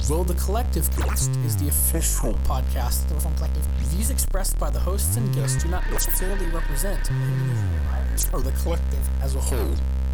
Will the Collective Cast is the official podcast of the Reformed Collective. Views expressed by the hosts and guests do not necessarily represent or the collective as a whole.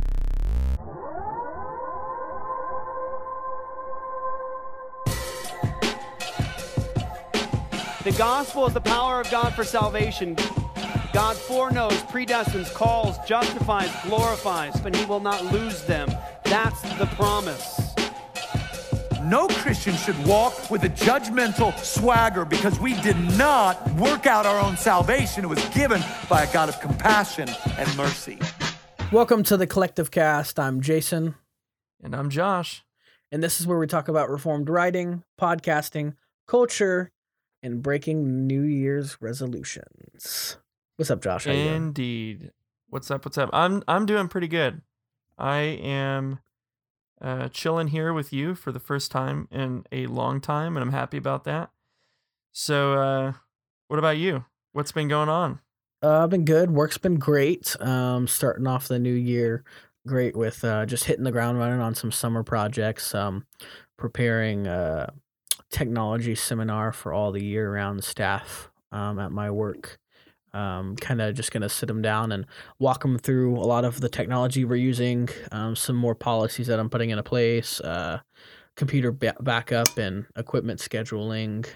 The gospel is the power of God for salvation. God foreknows, predestines, calls, justifies, glorifies, but he will not lose them. That's the promise. No Christian should walk with a judgmental swagger because we did not work out our own salvation. It was given by a God of compassion and mercy. Welcome to the Collective Cast. I'm Jason. And I'm Josh. And this is where we talk about Reformed writing, podcasting, culture, and breaking New Year's resolutions. What's up, Josh? How you doing? Indeed. What's up? I'm doing pretty good. I am chilling here with you for the first time in a long time, and I'm happy about that. So, what about you? What's been going on? I've been good. Work's been great. Starting off the new year great with just hitting the ground running on some summer projects. Preparing technology seminar for all the year-round staff at my work. Kind of just going to sit them down and walk them through a lot of the technology we're using, some more policies that I'm putting into place, computer backup and equipment scheduling.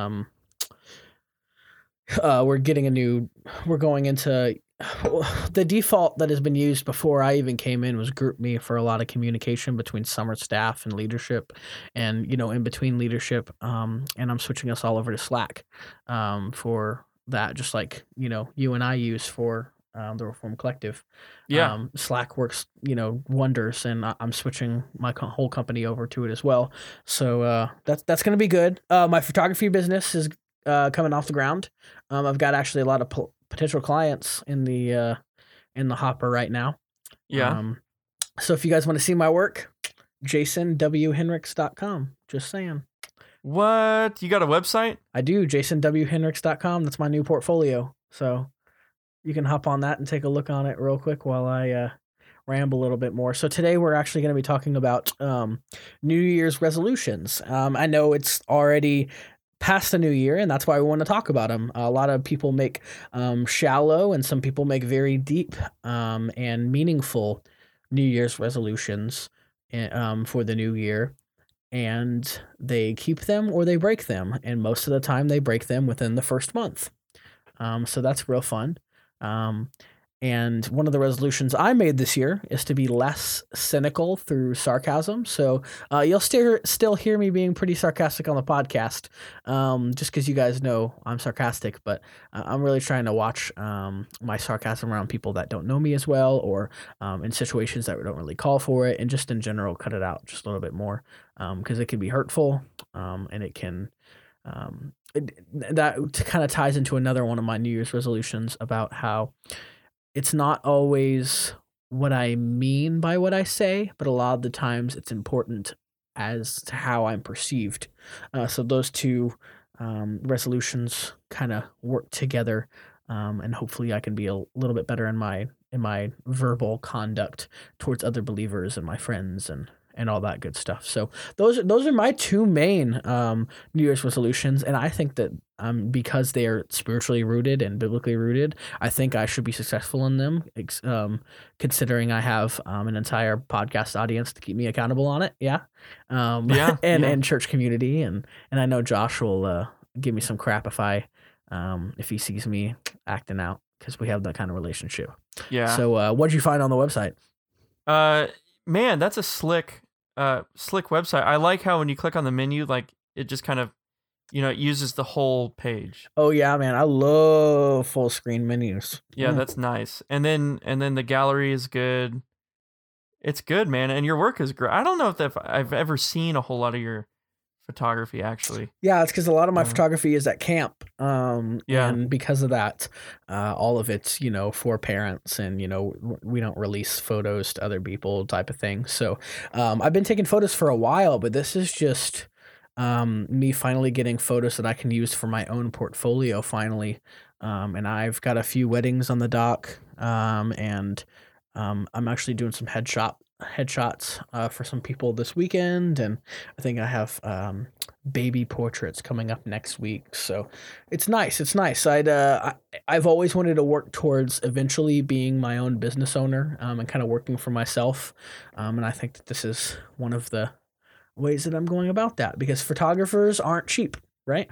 We're going into the default that has been used before I even came in was GroupMe for a lot of communication between summer staff and leadership, and in between leadership. And I'm switching us all over to Slack for that, just like you and I use for the Reformed Collective. Yeah. Slack works wonders, and I'm switching my whole company over to it as well. So that's going to be good. My photography business is coming off the ground. I've got actually a lot of potential clients in the hopper right now. Yeah. So if you guys want to see my work, jasonwhenricks.com. Just saying. What? You got a website? I do, jasonwhenricks.com. That's my new portfolio. So you can hop on that and take a look on it real quick while I ramble a little bit more. So today we're actually going to be talking about New Year's resolutions. I know it's already past the new year, and that's why we want to talk about them. A lot of people make shallow, and some people make very deep and meaningful New Year's resolutions for the new year. And they keep them or they break them. And most of the time they break them within the first month. So that's real fun. And one of the resolutions I made this year is to be less cynical through sarcasm. So you'll still hear me being pretty sarcastic on the podcast, just because you guys know I'm sarcastic. But I'm really trying to watch my sarcasm around people that don't know me as well, or in situations that don't really call for it, and just in general cut it out just a little bit more, because it can be hurtful, and it can that kind of ties into another one of my New Year's resolutions about how it's not always what I mean by what I say, but a lot of the times it's important as to how I'm perceived. So those two resolutions kind of work together, and hopefully I can be a little bit better in my verbal conduct towards other believers and my friends and all that good stuff. So those are my two main New Year's resolutions, and I think that because they are spiritually rooted and biblically rooted, I think I should be successful in them, considering I have an entire podcast audience to keep me accountable on it. Yeah. And church community, and I know Josh will give me some crap if he sees me acting out, because we have that kind of relationship. Yeah. So what'd you find on the website? Man, that's a slick website. I like how when you click on the menu, like it just kind of, it uses the whole page. Oh yeah, man, I love full screen menus. Yeah, that's nice. And then the gallery is good. It's good, man, and your work is great. I don't know if I've ever seen a whole lot of your photography, actually. Yeah, it's because a lot of my photography is at camp. Yeah. And because of that, all of it's, for parents, and, we don't release photos to other people type of thing. So I've been taking photos for a while, but this is just me finally getting photos that I can use for my own portfolio finally. And I've got a few weddings on the dock, and I'm actually doing some headshot headshots for some people this weekend, and I think I have baby portraits coming up next week. So it's nice. It's nice. I've always wanted to work towards eventually being my own business owner, and kind of working for myself. And I think that this is one of the ways that I'm going about that, because photographers aren't cheap, right?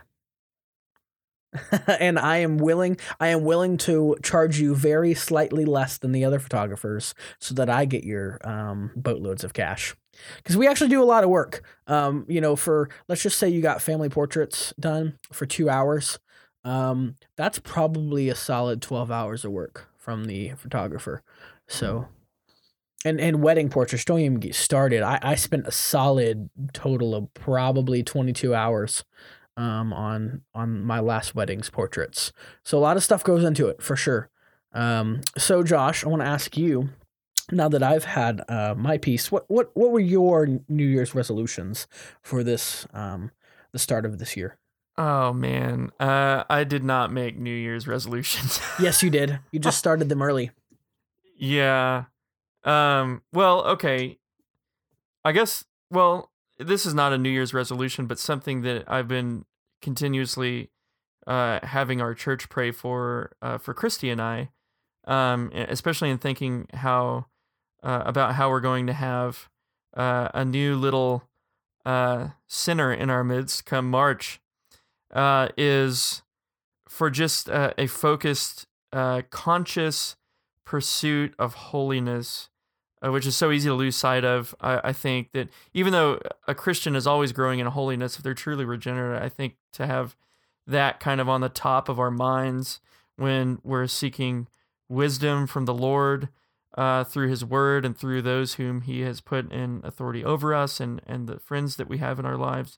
And I am willing to charge you very slightly less than the other photographers so that I get your boatloads of cash. Because we actually do a lot of work. For, let's just say you got family portraits done for 2 hours. That's probably a solid 12 hours of work from the photographer. So, and wedding portraits, don't even get started. I spent a solid total of probably 22 hours on my last wedding's portraits. So a lot of stuff goes into it for sure. So Josh, I want to ask you, now that I've had my piece, what were your New Year's resolutions for this the start of this year? Oh man, I did not make New Year's resolutions. Yes, you did. You just started them early. Yeah. Well, okay. I guess. Well, this is not a New Year's resolution, but something that I've been continuously having our church pray for Christy and I, especially in thinking about how we're going to have a new little sinner in our midst come March, is for just a focused, conscious pursuit of holiness, which is so easy to lose sight of. I think that even though a Christian is always growing in holiness, if they're truly regenerate, I think to have that kind of on the top of our minds when we're seeking wisdom from the Lord through His Word and through those whom He has put in authority over us and the friends that we have in our lives.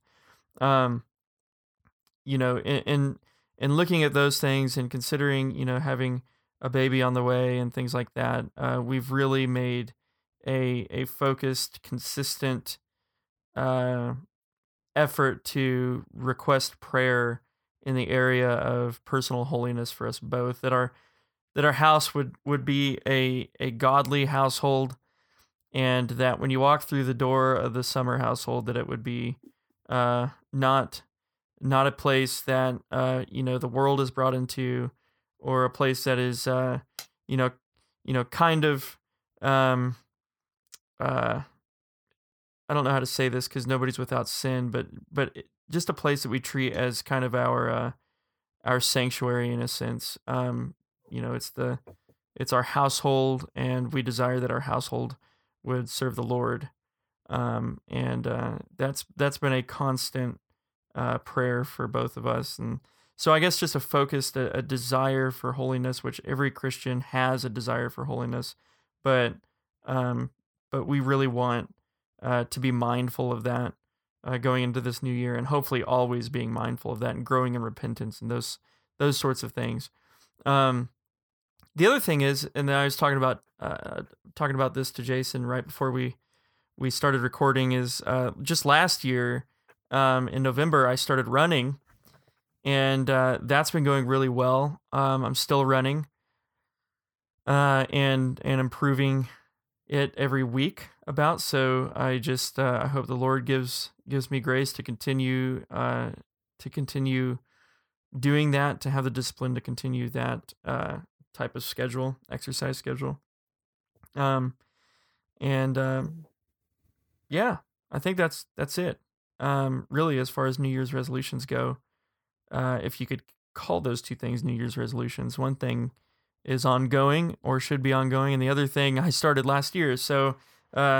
In looking at those things and considering, having a baby on the way and things like that, we've really made a focused, consistent effort to request prayer in the area of personal holiness for us both, that our house would be a godly household, and that when you walk through the door of the Summer household, that it would be not a place that the world is brought into, or a place that is kind of I don't know how to say this because nobody's without sin, but just a place that we treat as kind of our sanctuary in a sense. It's our household, and we desire that our household would serve the Lord. That's been a constant prayer for both of us. And so I guess just a desire for holiness, which every Christian has a desire for holiness, but we really want to be mindful of that going into this new year, and hopefully always being mindful of that and growing in repentance and those sorts of things. The other thing is, and I was talking about this to Jason right before we started recording, is just last year in November I started running, and that's been going really well. I'm still running and improving it every week about. So I just I hope the Lord gives me grace to continue doing that, to have the discipline to continue that type of exercise schedule. Yeah, I think that's it. Really, as far as New Year's resolutions go, if you could call those two things New Year's resolutions, one thing is ongoing or should be ongoing, and the other thing I started last year. So, yeah,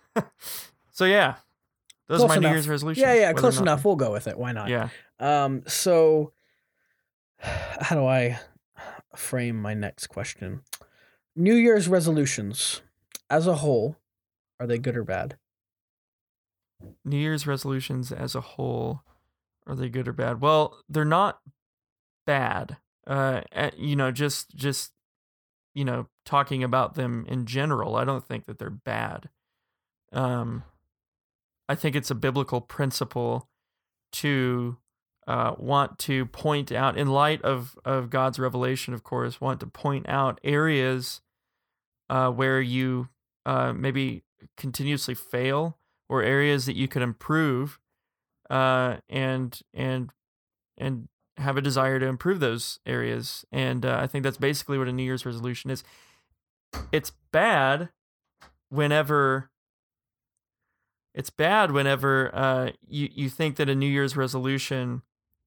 those are my New Year's resolutions. Yeah, close enough. We'll go with it. Why not? Yeah. So how do I frame my next question? New Year's resolutions as a whole, are they good or bad? New Year's resolutions as a whole, are they good or bad? Well, they're not bad. Just talking about them in general, I don't think that they're bad. I think it's a biblical principle to want to point out, in light of God's revelation, of course, want to point out areas where you maybe continuously fail, or areas that you could improve, and have a desire to improve those areas. And I think that's basically what a New Year's resolution is. It's bad whenever you think that a New Year's resolution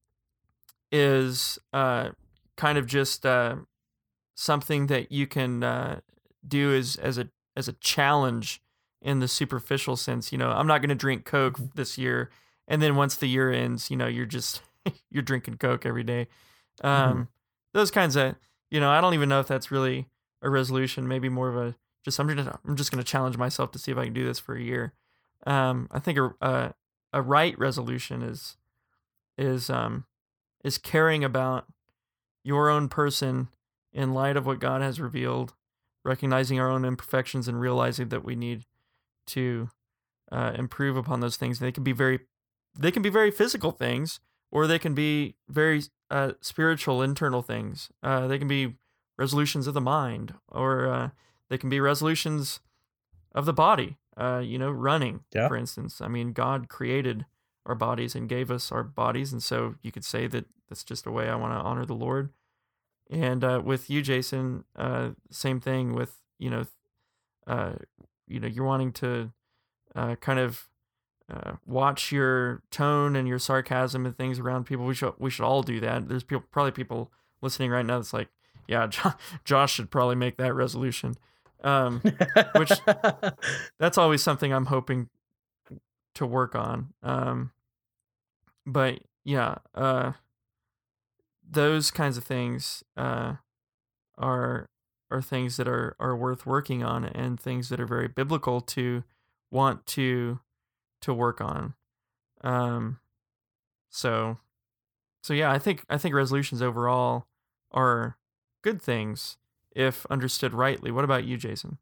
is kind of just something that you can do as a challenge in the superficial sense. I'm not going to drink Coke this year, and then once the year ends, you're just you're drinking Coke every day. Those kinds of, I don't even know if that's really a resolution. Maybe more of a I'm just going to challenge myself to see if I can do this for a year. I think a right resolution is caring about your own person in light of what God has revealed, recognizing our own imperfections and realizing that we need to improve upon those things. They can be very physical things, or they can be very spiritual, internal things. They can be resolutions of the mind, or they can be resolutions of the body. Running, for instance. I mean, God created our bodies and gave us our bodies, and so you could say that that's just a way I want to honor the Lord. And with you, Jason, same thing. With you're wanting to kind of watch your tone and your sarcasm and things around people. We should all do that. There's probably people listening right now that's like, yeah, Josh should probably make that resolution. Which that's always something I'm hoping to work on. But yeah, those kinds of things are things that are worth working on, and things that are very biblical to want to work on. So yeah, I think resolutions overall are good things if understood rightly. What about you, Jason?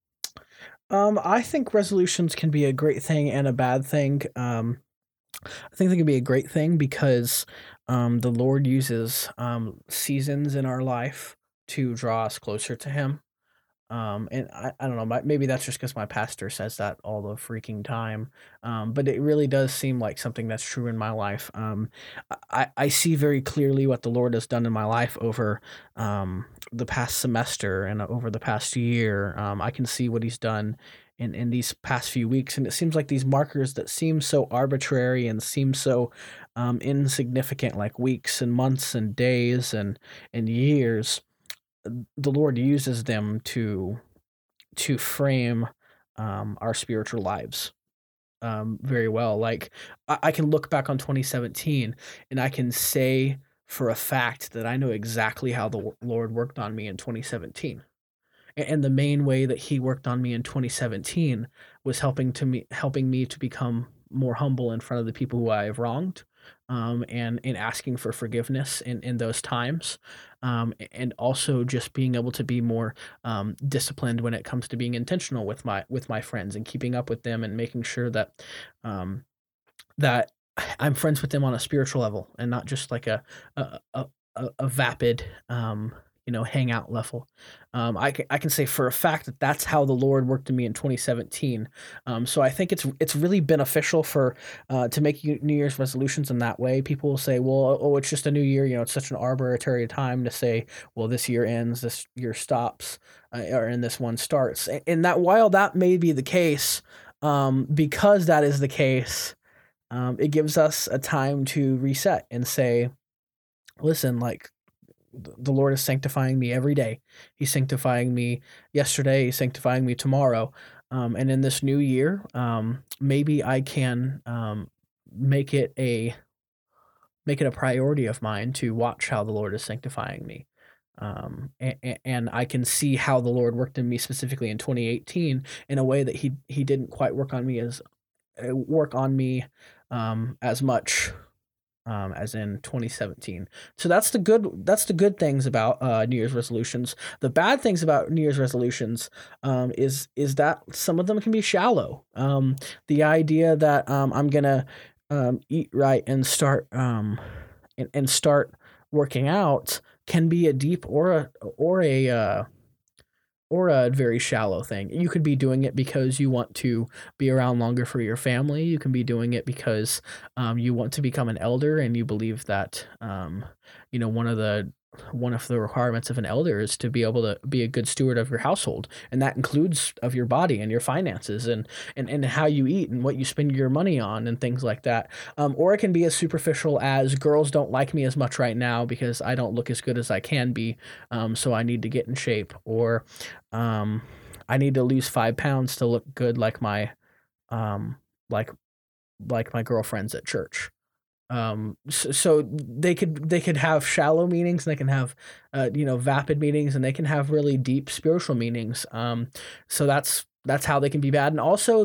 I think resolutions can be a great thing and a bad thing. I think they can be a great thing because the Lord uses seasons in our life to draw us closer to Him. And I don't know, maybe that's just because my pastor says that all the freaking time. But it really does seem like something that's true in my life. I see very clearly what the Lord has done in my life over the past semester and over the past year. I can see what He's done in these past few weeks. And it seems like these markers that seem so arbitrary and seem so insignificant, like weeks and months and days and years, the Lord uses them to frame our spiritual lives very well. Like I can look back on 2017 and I can say for a fact that I know exactly how the Lord worked on me in 2017. And the main way that He worked on me in 2017 was helping me to become more humble in front of the people who I have wronged, and in asking for forgiveness in those times, and also just being able to be more disciplined when it comes to being intentional with my friends and keeping up with them and making sure that that I'm friends with them on a spiritual level and not just like a vapid hangout level. I can say for a fact that that's how the Lord worked in me in 2017. So I think it's really beneficial for to make New Year's resolutions in that way. People will say, well, it's just a new year. It's such an arbitrary time to say, well, this year ends, this year stops, and this one starts. And that while that may be the case, because that is the case, it gives us a time to reset and say, listen, like, the Lord is sanctifying me every day. He's sanctifying me yesterday. He's sanctifying me tomorrow. And in this new year, maybe I can make it a priority of mine to watch how the Lord is sanctifying me. And I can see how the Lord worked in me specifically in 2018 in a way that he didn't quite work on me as much as in 2017. So that's the good things about New Year's resolutions. The bad things about New Year's resolutions is that some of them can be shallow. The idea that I'm gonna eat right and start working out can be a deep or a or a very shallow thing. You could be doing it because you want to be around longer for your family. You can be doing it because you want to become an elder and you believe that one of the requirements of an elder is to be able to be a good steward of your household, and that includes of your body and your finances and how you eat and what you spend your money on and things like that. Or it can be as superficial as girls don't like me as much right now because I don't look as good as I can be, so I need to get in shape, or I need to lose 5 pounds to look good like my um, like my girlfriends at church. So they could have shallow meanings, and they can have vapid meanings, and they can have really deep spiritual meanings. So that's how they can be bad. And also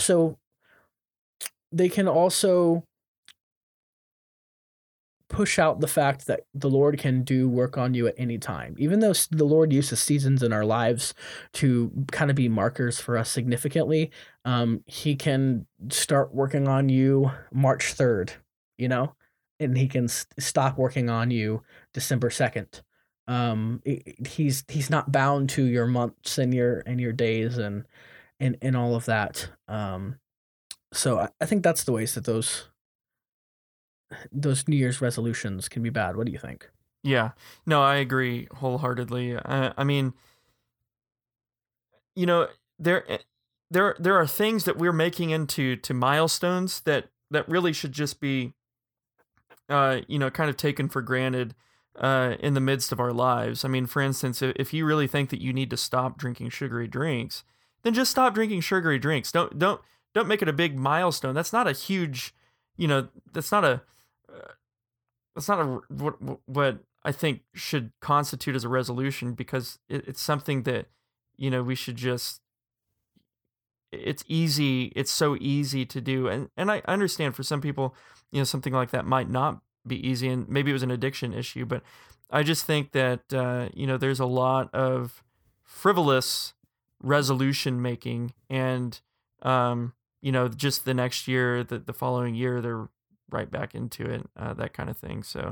they can also push out the fact that the Lord can do work on you at any time. Even though the Lord uses seasons in our lives to kind of be markers for us significantly, he can start working on you March 3rd, and he can stop working on you December 2nd. He's not bound to your months and your days and all of that. So I think that's the ways that those New Year's resolutions can be bad. What do you think? Yeah. No, I agree wholeheartedly. I mean, you know, there eh, there are things that we're making into milestones that really should just be kind of taken for granted in the midst of our lives. I mean, for instance, if you really think that you need to stop drinking sugary drinks, then just stop drinking sugary drinks. Don't make it a big milestone. That's not a huge, that's not a what I think should constitute as a resolution, because it's something that we should just. It's easy. It's so easy to do, and I understand for some people, something like that might not be easy, and maybe it was an addiction issue. But I just think that there's a lot of frivolous resolution making, and just the next year, the following year, they're right back into it, that kind of thing. So,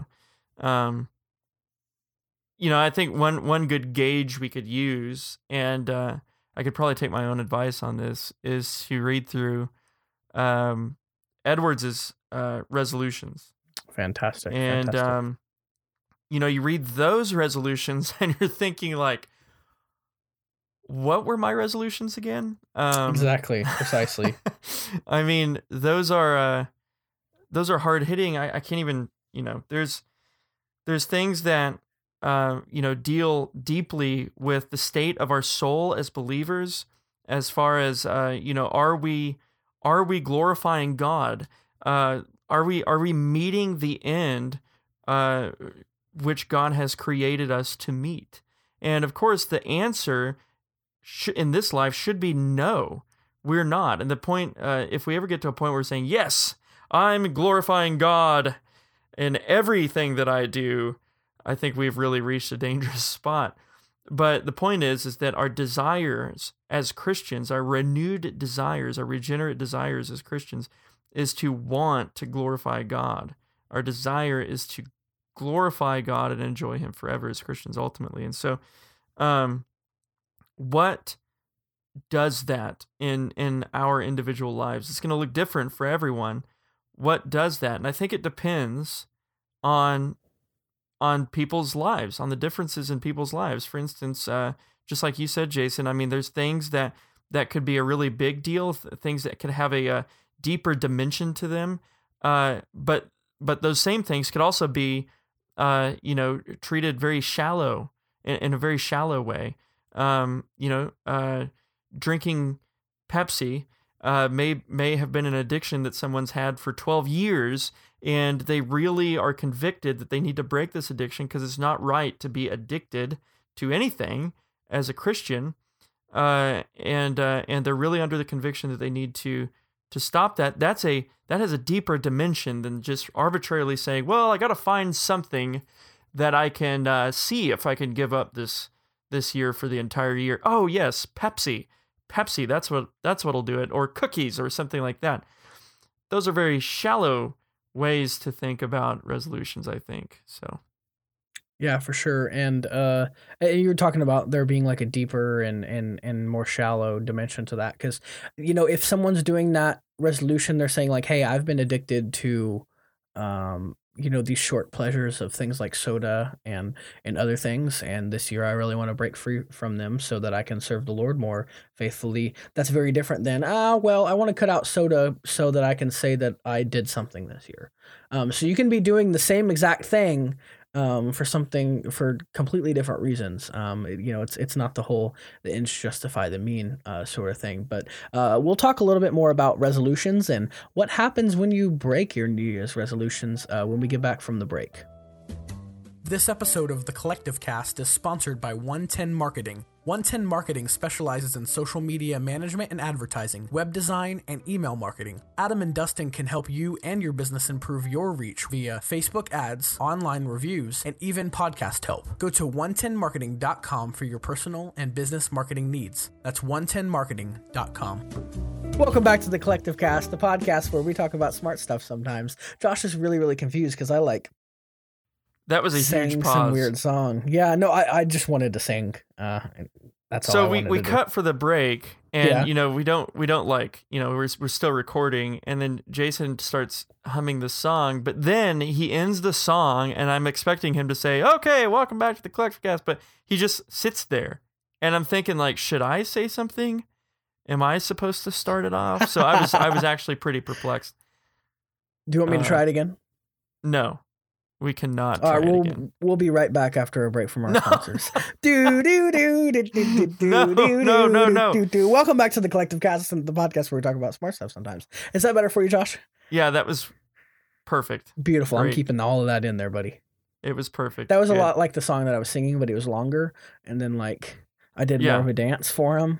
I think one good gauge we could use, and I could probably take my own advice on this, is to read through Edwards's resolutions. Fantastic. And Fantastic. you read those resolutions and you're thinking like, what were my resolutions again? Exactly. Precisely. I mean, those are hard hitting. I can't even, there's things that deal deeply with the state of our soul as believers, as far as are we glorifying God? Are we meeting the end which God has created us to meet? And of course, the answer in this life should be no, we're not. And the point, if we ever get to a point where we're saying, yes, I'm glorifying God in everything that I do, I think we've really reached a dangerous spot. But the point is that our desires as Christians, our renewed desires, our regenerate desires as Christians, is to want to glorify God. Our desire is to glorify God and enjoy Him forever as Christians, ultimately. And so, what does that in our individual lives? It's going to look different for everyone. What does that? And I think it depends on people's lives, on the differences in people's lives. For instance, just like you said, Jason, I mean, there's things that could be a really big deal, things that could have a deeper dimension to them. But those same things could also be, treated very shallow, in a very shallow way. Drinking Pepsi may have been an addiction that someone's had for 12 years, and they really are convicted that they need to break this addiction because it's not right to be addicted to anything as a Christian, and they're really under the conviction that they need to stop that. That has a deeper dimension than just arbitrarily saying, well, I got to find something that I can see if I can give up this year for the entire year. Oh yes, Pepsi, that's what'll do it, or cookies or something like that. Those are very shallow ways to think about resolutions, I think. So Yeah, for sure. And you were talking about there being like a deeper and more shallow dimension to that. Because, if someone's doing that resolution, they're saying like, hey, I've been addicted to, these short pleasures of things like soda and other things. And this year I really want to break free from them so that I can serve the Lord more faithfully. That's very different than, well, I want to cut out soda so that I can say that I did something this year. So you can be doing the same exact thing for completely different reasons. It's not the ends justify the mean sort of thing. But we'll talk a little bit more about resolutions and what happens when you break your New Year's resolutions when we get back from the break. This episode of The Collective Cast is sponsored by 110 Marketing. 110 Marketing specializes in social media management and advertising, web design, and email marketing. Adam and Dustin can help you and your business improve your reach via Facebook ads, online reviews, and even podcast help. Go to 110marketing.com for your personal and business marketing needs. That's 110marketing.com. Welcome back to The Collective Cast, the podcast where we talk about smart stuff sometimes. Josh is really, really confused because I that was a huge pause. Some weird song. Yeah, no, I just wanted to sing. That's all. So we cut for the break, and we don't we're still recording, and then Jason starts humming the song, but then he ends the song, and I'm expecting him to say, "Okay, welcome back to the Collective Cast," but he just sits there, and I'm thinking like, should I say something? Am I supposed to start it off? So I was actually pretty perplexed. Do you want me to try it again? No. We cannot try it again. We'll be right back after a break from our sponsors. No. Welcome back to the Collective Cast, the podcast where we talk about smart stuff sometimes. Is that better for you, Josh? Yeah, that was perfect. Beautiful. Great. I'm keeping all of that in there, buddy. It was perfect. That was a lot like the song that I was singing, but it was longer. And then I did more of a dance for him.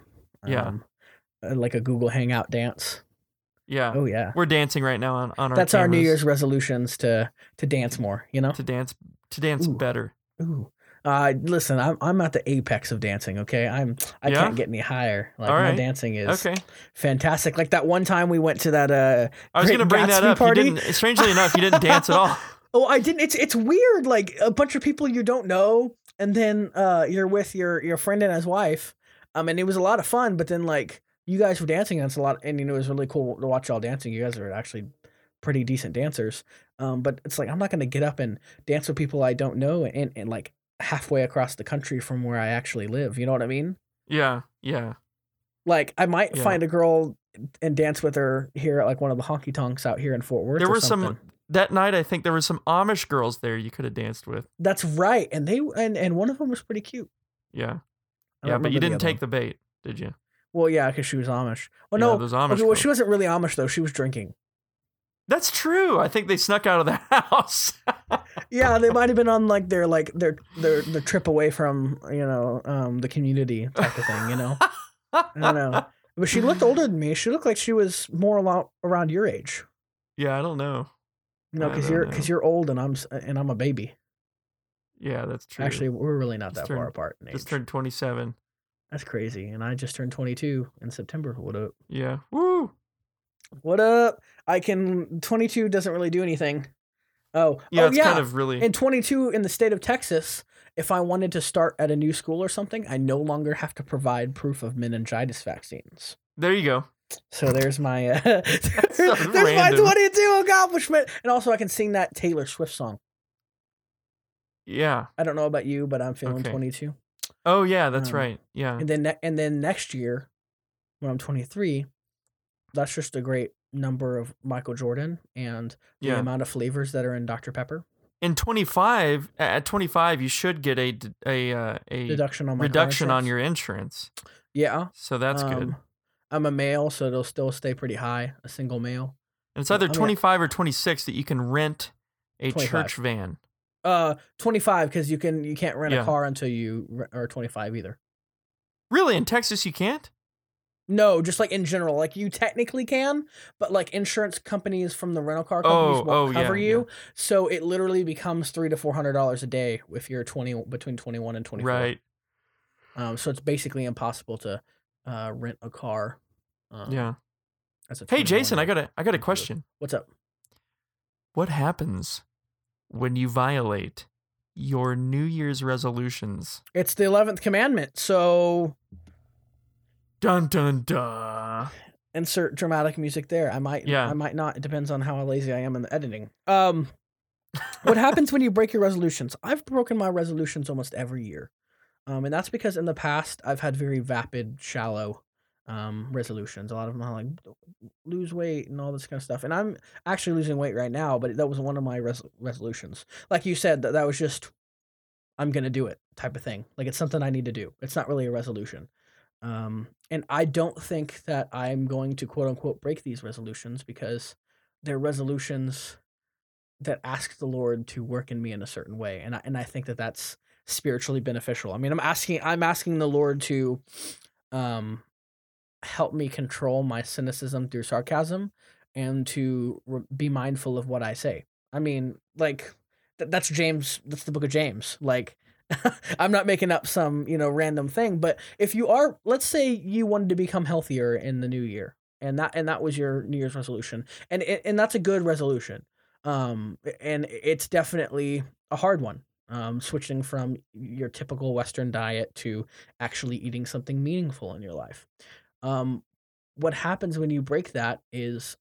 Like a Google Hangout dance. Yeah. Oh yeah. We're dancing right now on our That's cameras. our New Year's resolutions to dance more, To dance better. Ooh. Listen, I'm at the apex of dancing, okay? I can't get any higher. My dancing is fantastic. Like that one time we went to that I was going to bring that up. Party. Strangely enough, you didn't dance at all. Oh, I didn't. It's weird, like a bunch of people you don't know, and then you're with your friend and his wife. And it was a lot of fun, but then you guys were dancing, and it's a lot, and it was really cool to watch y'all dancing. You guys are actually pretty decent dancers. But it's I'm not gonna get up and dance with people I don't know and halfway across the country from where I actually live. You know what I mean? Yeah, yeah. I might find a girl and dance with her here at one of the honky tonks out here in Fort Worth. There were some that night. I think there were some Amish girls there you could have danced with. That's right, and and one of them was pretty cute. Yeah, yeah, but you didn't take the bait, did you? Well, yeah, because she was Amish. Well, yeah, no, those Amish well, she wasn't really Amish though. She was drinking. That's true. I think they snuck out of the house. Yeah, they might have been on their trip away from the community type of thing. I don't know. But she looked older than me. She looked like she was more around your age. Yeah, I don't know. Because you're old and I'm a baby. Yeah, that's true. Actually, we're really not that far apart in age. Just turned 27. That's crazy. And I just turned 22 in September. What up? Yeah. Woo! What up? 22 doesn't really do anything. It's kind of really. And 22 in the state of Texas, if I wanted to start at a new school or something, I no longer have to provide proof of meningitis vaccines. There you go. So there's my my 22 accomplishment. And also I can sing that Taylor Swift song. Yeah. I don't know about you, but I'm feeling 22. Oh yeah, that's right. Yeah. And then next year, when I'm 23, that's just a great number of Michael Jordan and the amount of flavors that are in Dr. Pepper. At 25, you should get a deduction on your insurance. Yeah. So that's good. I'm a male, so it'll still stay pretty high, a single male. And it's either 25 or 26 that you can rent a 25. Church van. 25 because you can't rent a car until you are 25 either. Really? In Texas you can't? No, just in general. You technically can, but insurance companies from the rental car companies won't cover you. Yeah. So it literally becomes $300 to $400 a day if you're between 21 and 24. Right. So it's basically impossible to rent a car. Yeah. Hey Jason, I got a question. What's up? What happens when you violate your New Year's resolutions? It's the 11th commandment. So Dun dun dun. insert dramatic music there. I might not. It depends on how lazy I am in the editing. What happens when you break your resolutions? I've broken my resolutions almost every year. And that's because in the past I've had very vapid, shallow resolutions. A lot of them are like lose weight and all this kind of stuff. And I'm actually losing weight right now, but that was one of my resolutions. Like you said, that was just I'm gonna do it type of thing. Like it's something I need to do. It's not really a resolution. And I don't think that I'm going to quote unquote break these resolutions because they're resolutions that ask the Lord to work in me in a certain way, and I think that that's spiritually beneficial. I mean, I'm asking the Lord to help me control my cynicism through sarcasm and to be mindful of what I say. I mean, like that's James. That's the book of James. Like. I'm not making up some, random thing, but if you are, let's say you wanted to become healthier in the new year and that was your New Year's resolution and that's a good resolution. And it's definitely a hard one. Switching from your typical Western diet to actually eating something meaningful in your life. What happens when you break that is,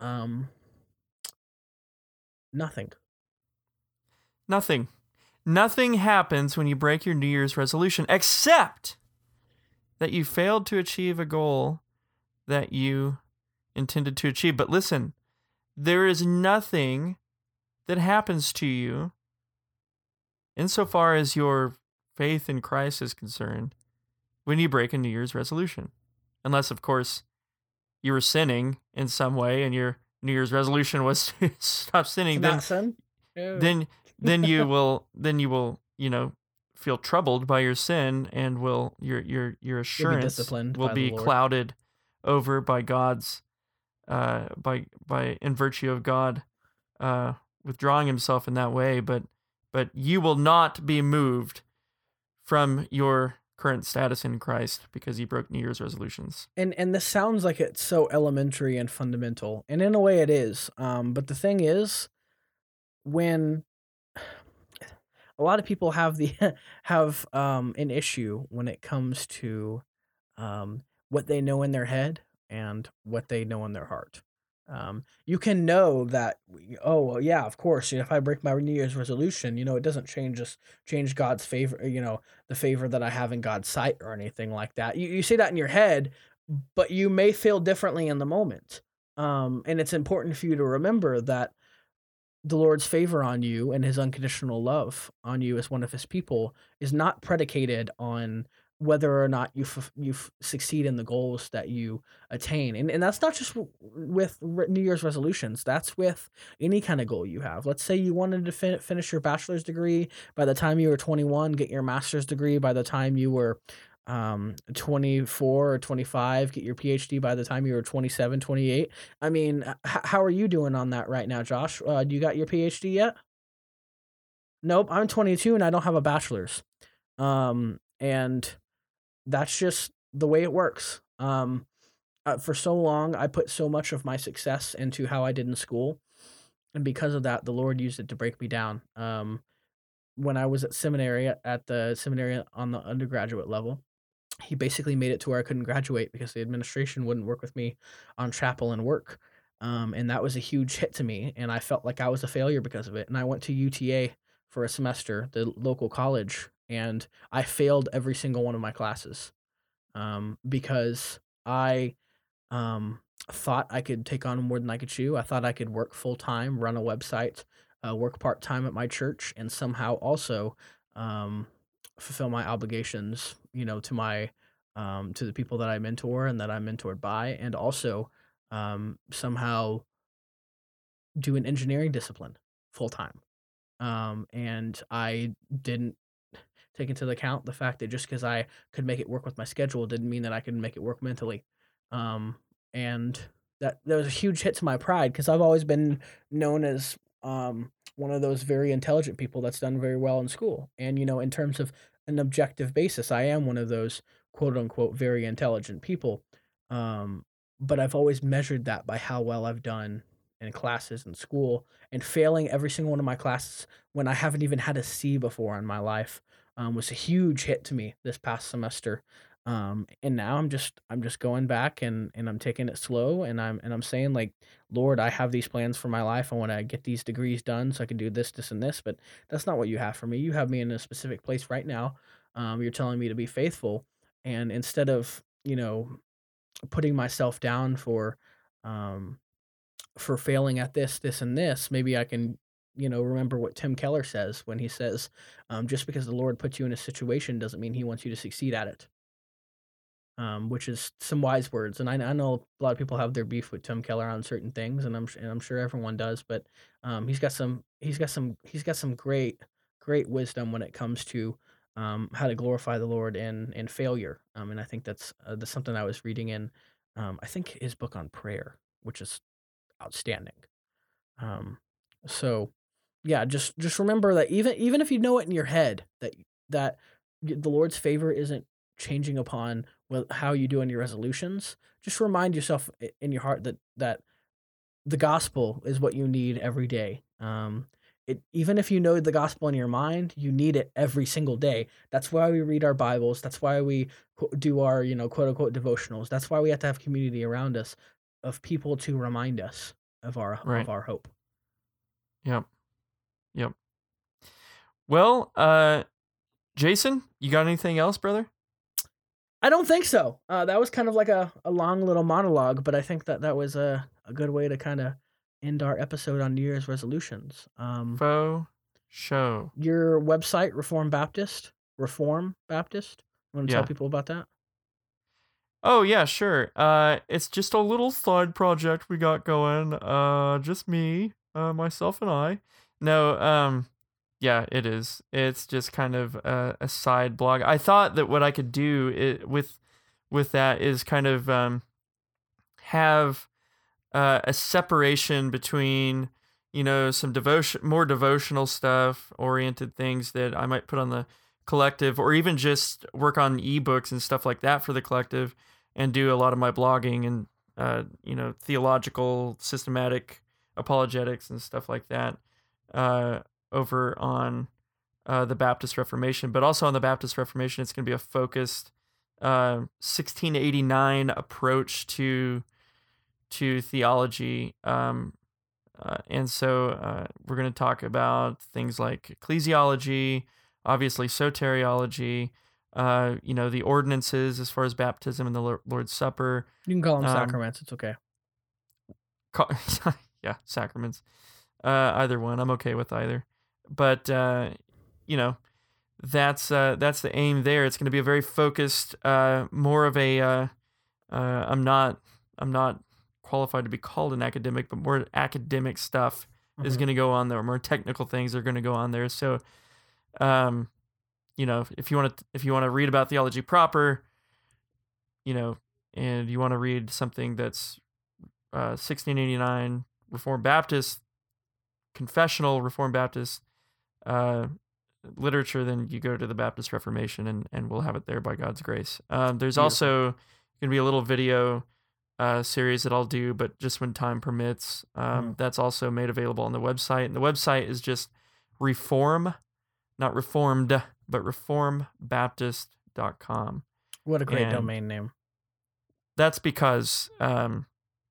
nothing. Nothing happens when you break your New Year's resolution, except that you failed to achieve a goal that you intended to achieve. But listen, there is nothing that happens to you insofar as your faith in Christ is concerned when you break a New Year's resolution. Unless, of course, you were sinning in some way and your New Year's resolution was to stop sinning. Then you will, feel troubled by your sin and your assurance will be clouded over by God's, by in virtue of God, withdrawing himself in that way. But you will not be moved from your current status in Christ because you broke New Year's resolutions. And this sounds like it's so elementary and fundamental, and in a way it is. But the thing is, when a lot of people have an issue when it comes to what they know in their head and what they know in their heart. You can know that, oh well, yeah, of course, if I break my New Year's resolution, it doesn't change God's favor, the favor that I have in God's sight or anything like that. You say that in your head, but you may feel differently in the moment. And it's important for you to remember that the Lord's favor on you and his unconditional love on you as one of his people is not predicated on whether or not you succeed in the goals that you attain. And that's not just with New Year's resolutions. That's with any kind of goal you have. Let's say you wanted to finish your bachelor's degree by the time you were 21, get your master's degree by the time you were 24 or 25, get your PhD by the time you were 27, 28. I mean, how are you doing on that right now, Josh? Do you got your PhD yet? Nope, I'm 22 and I don't have a bachelor's. And that's just the way it works. For so long, I put so much of my success into how I did in school. And because of that, the Lord used it to break me down. When I was at the seminary on the undergraduate level, he basically made it to where I couldn't graduate because the administration wouldn't work with me on chapel and work. And that was a huge hit to me. And I felt like I was a failure because of it. And I went to UTA for a semester, the local college, and I failed every single one of my classes because I thought I could take on more than I could chew. I thought I could work full time, run a website, work part time at my church, and somehow also fulfill my obligations, to my to the people that I mentor and that I'm mentored by, and also somehow do an engineering discipline full time. And I didn't take into account the fact that just because I could make it work with my schedule didn't mean that I could make it work mentally. And that was a huge hit to my pride because I've always been known as one of those very intelligent people that's done very well in school. And, in terms of an objective basis, I am one of those quote unquote very intelligent people. But I've always measured that by how well I've done and classes in school, and failing every single one of my classes when I haven't even had a C before in my life was a huge hit to me this past semester. And now I'm just going back and I'm taking it slow, and I'm saying, like, Lord, I have these plans for my life. I want to get these degrees done so I can do this, this, and this. But that's not what you have for me. You have me in a specific place right now. You're telling me to be faithful, and instead of putting myself down um, for failing at this, this, and this, maybe I can remember what Tim Keller says when he says, just because the Lord puts you in a situation doesn't mean He wants you to succeed at it. Which is some wise words. And I know a lot of people have their beef with Tim Keller on certain things, and I'm sure everyone does. But he's got some great wisdom when it comes to how to glorify the Lord in failure. And I think that's something I was reading in I think his book on prayer, which is outstanding. Um, so yeah, just remember that even if you know it in your head that the Lord's favor isn't changing upon how you do in your resolutions, just remind yourself in your heart that the gospel is what you need every day. Even if you know the gospel in your mind, you need it every single day. That's why we read our Bibles. That's why we do our quote unquote devotionals. That's why we have to have community around us of people to remind us of our hope. Yep. Yep. Well, Jason, you got anything else, brother? I don't think so. That was kind of like a long little monologue, but I think that was a good way to kind of end our episode on New Year's resolutions. Faux show. Your website, Reform Baptist. You want to tell people about that? Oh, yeah, sure. It's just a little side project we got going. Just me, myself and I. No, yeah, it is. It's just kind of a side blog. I thought that what I could do with that is kind of have a separation between some more devotional stuff oriented things that I might put on the collective, or even just work on ebooks and stuff like that for the collective, and do a lot of my blogging and theological, systematic apologetics and stuff like that over on the Baptist Reformation. But also on the Baptist Reformation, it's going to be a focused 1689 approach to theology. And so we're going to talk about things like ecclesiology, obviously soteriology, the ordinances as far as baptism and the Lord's Supper. You can call them sacraments. It's okay. Yeah, sacraments. Either one. I'm okay with either. But, that's the aim there. It's going to be a very focused, more of a, I'm not qualified to be called an academic, but more academic stuff is going to go on there. More technical things are going to go on there. So, if you want to read about theology proper, and you want to read something that's 1689 Reformed Baptist, confessional Reformed Baptist literature, then you go to the Baptist Reformation, and we'll have it there by God's grace. There's also going to be a little video series that I'll do, but just when time permits. That's also made available on the website. And the website is just Reform, not Reformed, but reformbaptist.com. What a great domain name. That's because Samuel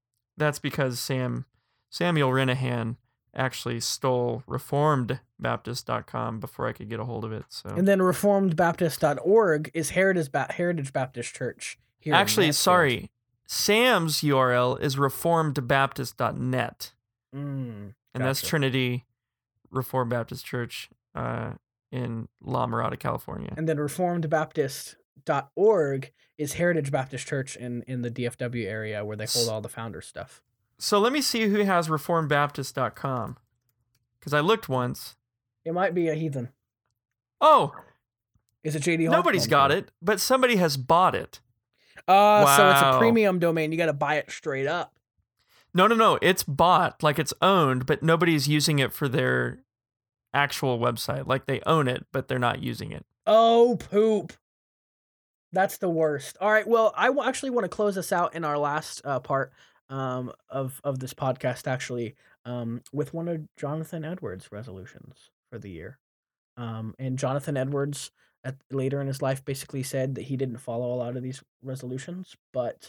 Renahan actually stole reformedbaptist.com before I could get a hold of it. So, and then reformedbaptist.org is Heritage Baptist Church here. Actually, sorry. Sam's URL is reformedbaptist.net. And that's Trinity Reformed Baptist Church in La Mirada, California. And then reformedbaptist.org is Heritage Baptist Church in the DFW area, where they hold all the founder stuff. So let me see who has reformedbaptist.com, because I looked once. It might be a heathen. Oh. Is it JD Hawk? Nobody's got it, but somebody has bought it. Wow. So it's a premium domain. You got to buy it straight up. No. It's bought, like it's owned, but nobody's using it for their actual website. Like they own it, but they're not using it. Oh, poop. That's the worst. All right. Well, I actually want to close this out in our last part. of this podcast actually, with one of Jonathan Edwards' resolutions for the year. And Jonathan Edwards later in his life basically said that he didn't follow a lot of these resolutions, but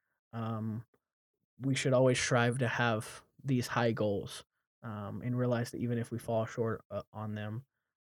we should always strive to have these high goals, and realize that even if we fall short on them,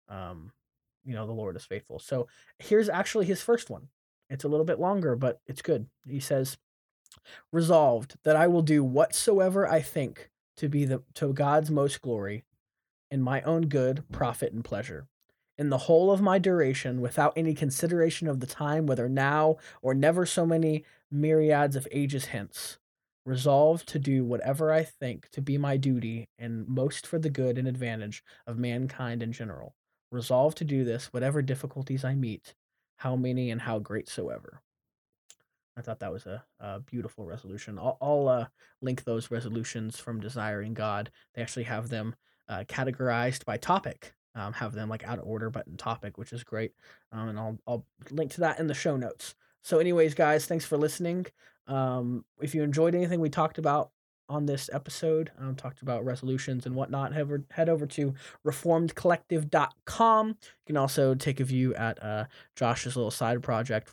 the Lord is faithful. So here's actually his first one. It's a little bit longer, but it's good. He says, "Resolved that I will do whatsoever I think to be to God's most glory, in my own good, profit, and pleasure, in the whole of my duration, without any consideration of the time, whether now or never so many myriads of ages hence. Resolved to do whatever I think to be my duty, and most for the good and advantage of mankind in general. Resolved to do this, whatever difficulties I meet, how many and how great soever." I thought that was a beautiful resolution. I'll link those resolutions from Desiring God. They actually have them categorized by topic, have them like out of order, but in topic, which is great. And I'll link to that in the show notes. So anyways, guys, thanks for listening. If you enjoyed anything we talked about on this episode, talked about resolutions and whatnot, head over to reformedcollective.com. You can also take a view at Josh's little side project,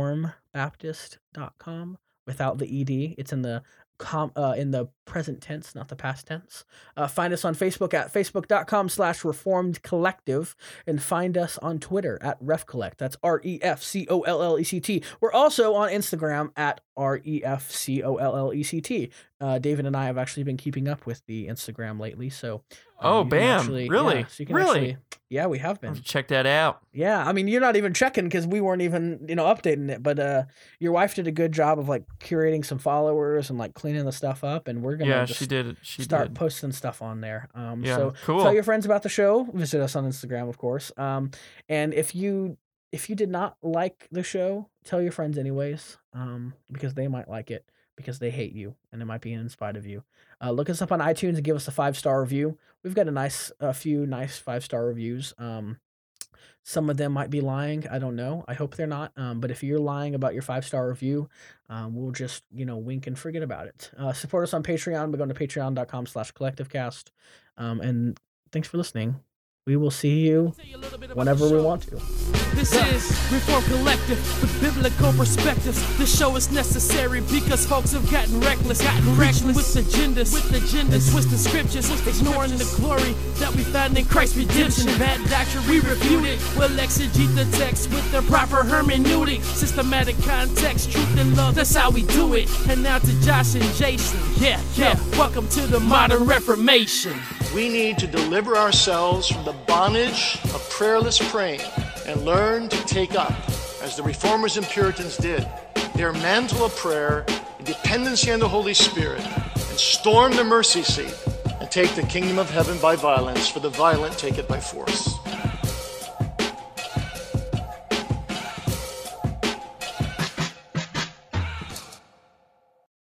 reformbaptist.com, without the ed. It's in the present tense, not the past tense. Find us on Facebook at facebook.com/reformedcollective, and find us on Twitter at refcollect. That's REFCOLLECT. We're also on Instagram at REFCOLLECT. David and I have actually been keeping up with the Instagram lately, so bam, really? Yeah, so you can actually, yeah, we have been. Check that out. Yeah, I mean, you're not even checking because we weren't even, updating it, but your wife did a good job of like curating some followers and like cleaning the stuff up, and we're gonna start posting stuff on there. So cool. Tell your friends about the show. Visit us on Instagram, of course. And if you did not like the show, tell your friends anyways, because they might like it, because they hate you and it might be in spite of you. Look us up on iTunes and give us a 5-star review. We've got a few nice 5-star reviews. Some of them might be lying. I don't know. I hope they're not. But if you're lying about your 5-star review, we'll just, wink and forget about it. Support us on Patreon by going to patreon.com/collectivecast. And thanks for listening. We will see you whenever we want to. This is Reform Collective with biblical perspectives. This show is necessary because folks have gotten reckless with agendas, and twisted scriptures, ignoring the glory that we found in Christ's redemption. Bad doctrine, we refute it. We'll exegete the text with the proper hermeneutic, systematic context, truth and love. That's how we do it. And now to Josh and Jason. Yeah. Welcome to the modern Reformation. We need to deliver ourselves from the bondage of prayerless praying and learn to take up, as the Reformers and Puritans did, their mantle of prayer and dependency on the Holy Spirit, and storm the mercy seat and take the kingdom of heaven by violence, for the violent take it by force.